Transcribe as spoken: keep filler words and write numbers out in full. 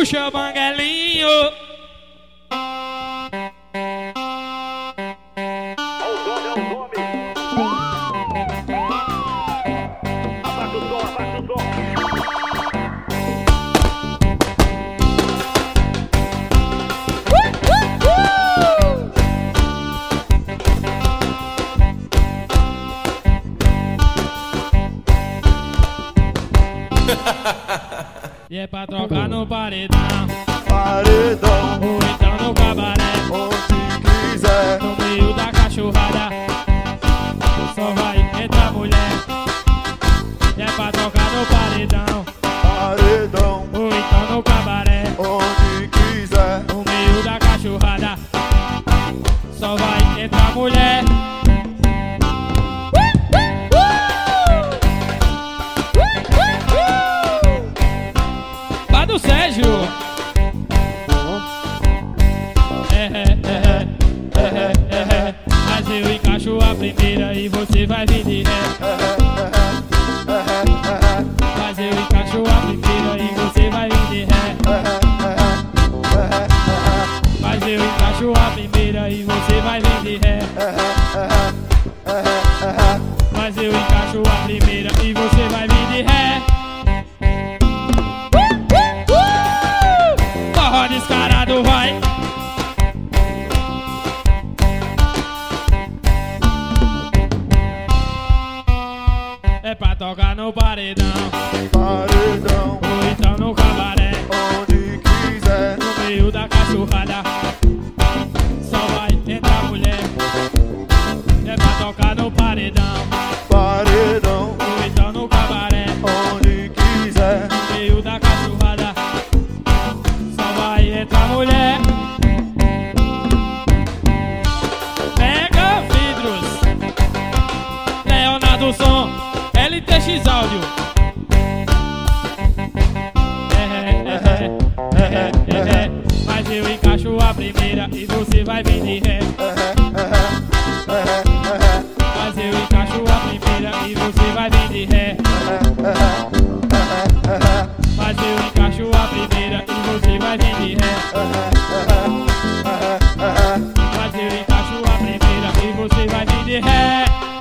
Puxa, Banguelinho. E é pra trocar no paredão, paredão, ou então no cabaré, onde quiser. no meio da cachorrada só vai entrar mulher. E é pra trocar no paredão, Paredão, ou então no cabaré, onde quiser. no meio da cachorrada só vai entrar mulher. Lá do Sérgio. É, é, é, é, é, é, é. Mas eu encaixo a primeira e você vai vir de ré. Mas eu encaixo a primeira e você vai vir de ré. Mas eu encaixo a primeira e você vai vir de ré. Mas eu encaixo a primeira e você vai vir de ré. Forró descarado vai. É pra tocar no paredão, Paredão, ou então no cabaré, onde quiser. no meio da cachorrada só vai entrar mulher. É pra tocar no paredão, Paredão, ou então no cabaré, onde quiser. no meio da cachorrada só vai entrar mulher. Mega Vidros, Leonardo Som, L T X Áudio. É, é, é, é, é, é, é. Mas eu encaixo a primeira e você vai vir de ré. Mas eu encaixo a primeira e você vai vir de ré. Mas eu encaixo a primeira e você vai vir de ré. Mas eu encaixo a primeira e você vai vir de ré.